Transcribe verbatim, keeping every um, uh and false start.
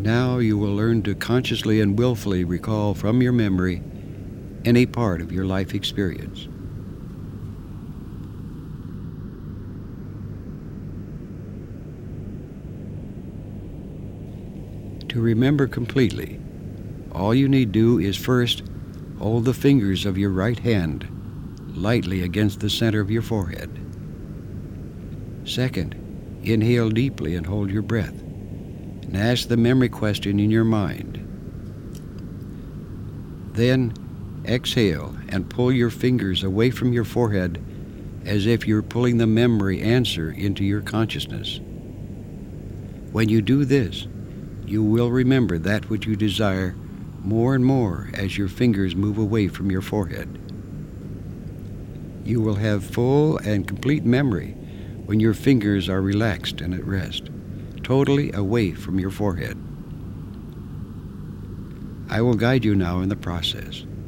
Now you will learn to consciously and willfully recall from your memory any part of your life experience. To remember completely, all you need do is first hold the fingers of your right hand lightly against the center of your forehead. Second, inhale deeply and hold your breath, and ask the memory question in your mind. Then exhale and pull your fingers away from your forehead as if you're pulling the memory answer into your consciousness. When you do this, you will remember that which you desire more and more as your fingers move away from your forehead. You will have full and complete memory when your fingers are relaxed and at rest, totally away from your forehead. I will guide you now in the process.